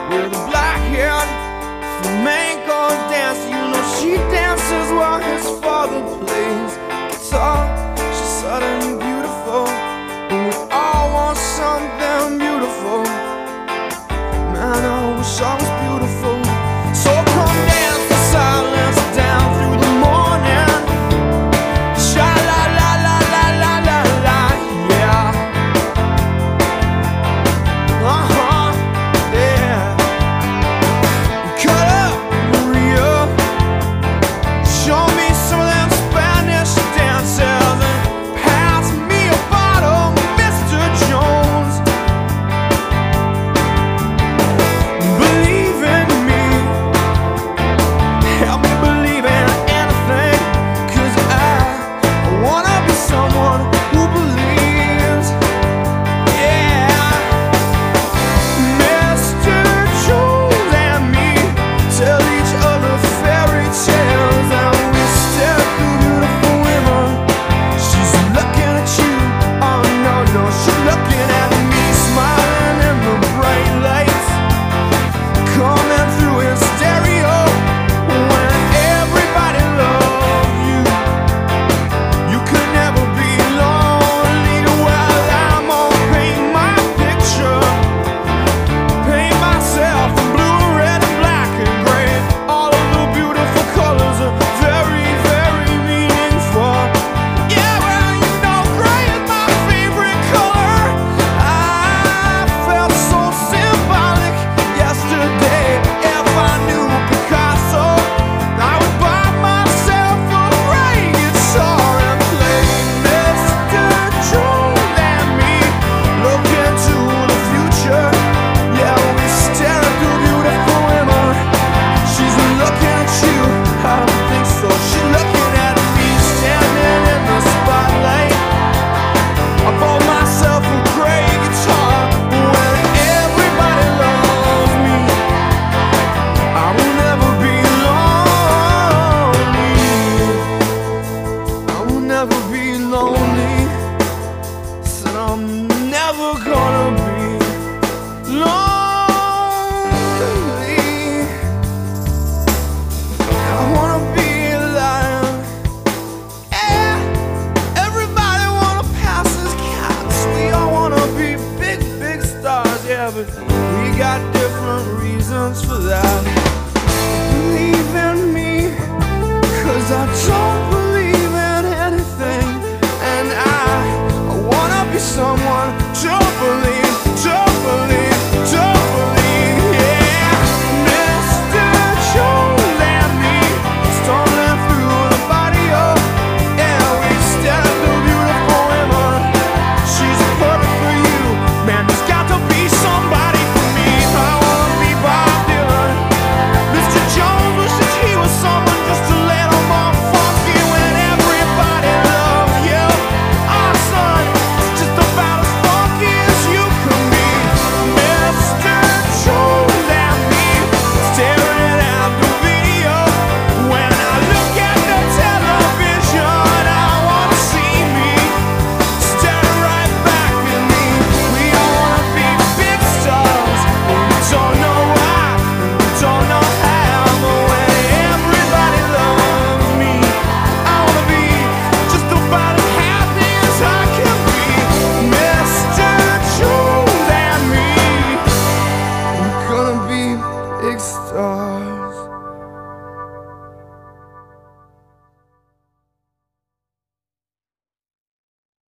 with a black hair, flamenco dancer. You know she dances while his father plays guitar. She's suddenly beautiful, and we all want something beautiful. Man, I wish I was beautiful. So come dance the silence down through the morning. Sha la la la la la la la, yeah. Yeah. Cut up, Maria. Show me some of them Spanish dances and pass me a bottle, Mr. Jones. Believe in me, help me believe in anything, 'cause I wanna be someone who believes. Yeah. Mr. Jones and me tell each other fairy tales, and we stare at the beautiful women. She's looking at you, oh no, no, she's looking at me, smiling in the bright lights coming through his stereo. When everybody loves you, you could never be lonely. Well, I'm gonna paint my picture, paint myself in blue, red, and black and gray. All of the beautiful colors are very, very meaningful. Yeah, well, you know gray is my favorite color. I felt so symbolic yesterday. If I knew Picasso, I would buy myself a gray guitar and play Mr. Jones and me. Look into the future. Yeah, we stare at the beautiful women. She's looking at you, I don't think so. She's looking at me, standing in the spotlight. I bought myself a gray guitar. When everybody loves me, I will never be lonely. I will never be lonely. Said I'm never gonna be lonely. I wanna be alive. Yeah, everybody wanna pass as cats. We all wanna be big, big stars. Yeah, but we got different reasons for that. Believe in me, 'cause I don't believe in anything, and I wanna be someone to believe, to believe, to believe. Yeah, Mr. Jones and me, stumbling through the barrio. Yeah, we stare at the beautiful women. She's perfect for you, man. There's got to be somebody for me. I wanna be Bob Dylan. Mr. Jones wishes he was someone just a little more funky. When everybody loves you, our son is just about as funky as you can be. Mr. Jones and me, staring at the video. When I look at the television, I wanna see me staring right back at me. We all wanna be big stars, but we don't know why, and we don't know how. But when everybody loves me, I wanna be just about as happy as I can be. Mr. Jones and me, we're gonna be big stars.